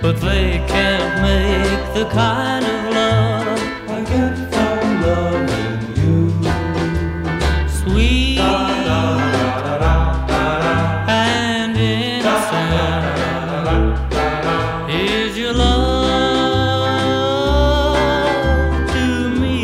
but they can't make the kind of love I get from loving you. sweet Da da da da da da. and innocent. Is your love to me?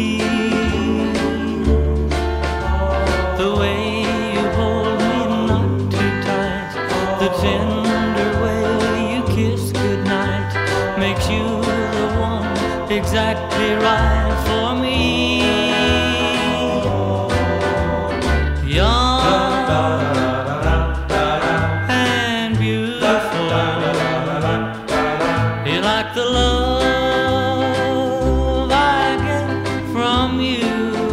The way you hold me not too tight, the tender way you kiss goodnight, makes you the one exactly right for me. Young and beautiful, you like the love I get from you.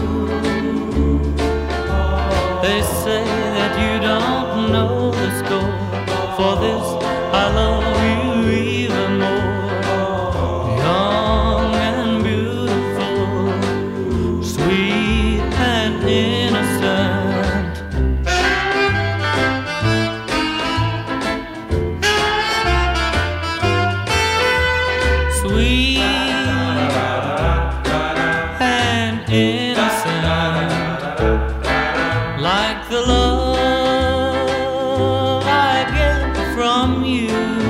They say that you don't know the score. For this I love you even more. Young and beautiful, sweet and innocent. Sweet and innocent, like the love I get from you.